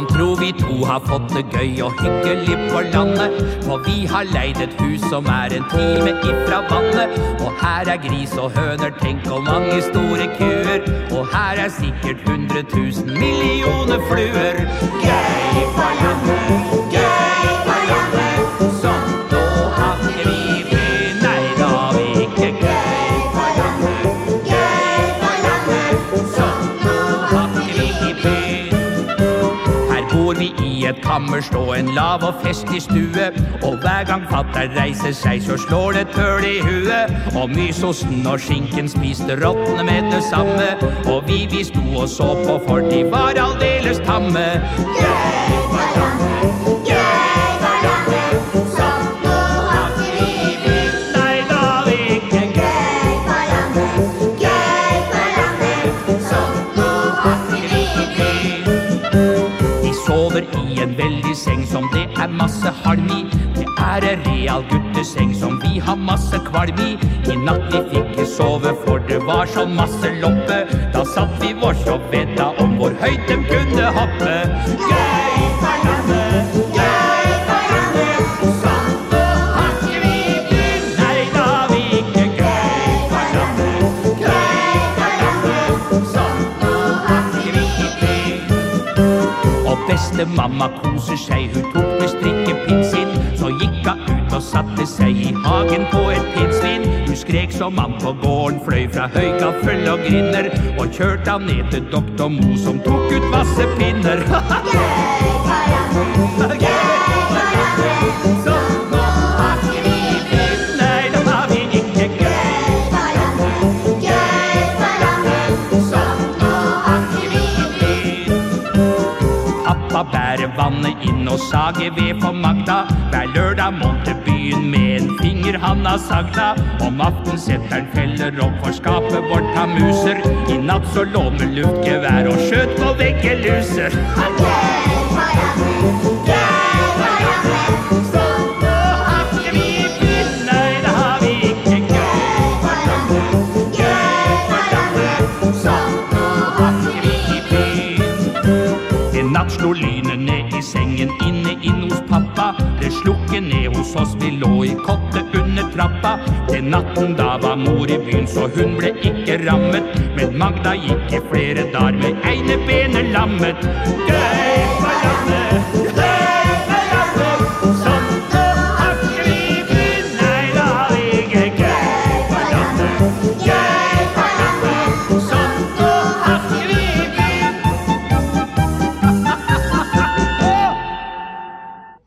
Man tror vi to har fått det gøy og hyggelig på landet, for vi har leid et hus som en time ifra vannet. Og her gris og høner, tenk og mange store kuer, og her sikkert 100 000 millioner fluer. Gøy på landet, gøy på landet, sånn nå har ikke vi by. Nei da, vi ikke gøy på landet, gøy på landet, sånn nå har ikke vi by. Bor vi i et kammer, stå en lav og festlig stue, og hver gang fatter reiser seg, så slår det tøl i huet. Og mysosten og skinken spiste rottene med det samme, og vi sto og så på, for de var aldeles tamme. Gøy på landet, gøy på landet, sånn nå har ikke vi by. Nei da, vi ikke gøy på landet, gøy på landet, sånn nå har ikke vi by. Sover i en veldig seng som det masse halm i. Det en real gutteseng som vi har masse kvalm i. I natt vi fikk ikke sove, for det var så masse loppe. Da satt vi vårs og vedda om hvor høyt de kunne hoppe. Gøy på landet, gøy på landet, sånn nå har ikke vi by. Nei da, vi ikke gøy på landet, gøy på landet, sånn nå har ikke vi by. Og beste mamma koser seg, hun tok med strikkepinn sin, så gikk hun ut og satte seg i hagen på et pinnsvin. Hun skrek som mann på gården, fløy fra høygaffel og grinder, og kjørte han ned til doktor Mo som tok ut masse pinner. Gøy på landet, gøy på landet, sånn nå har ikke vi by. Nei, da har vi ikke gøy på landet, gøy på landet, sånn nå har ikke vi by. Pappa bærer vannet inn og sager ved for Magda. Hver lørdag måtte byen med en finger han har sagda. Om aften setter han feller opp for skapet vårt har muser. I natt så lå med luftgevær og skjøt på veggeluser. Gøy på landet, gøy på landet, sånn nå har ikke vi by. Nei, da har vi ikke gøy på landet, gøy på landet, sånn nå har ikke vi by. En natt slo lynet ned i sengen inne hos pappa. Det slukket ned hos oss, vi lå i kotte under trappa. Den natten da var mor i byen, så hun ble ikke rammet. Men Magda gikk i flere dager med ene benet lammet. Gøy på landet,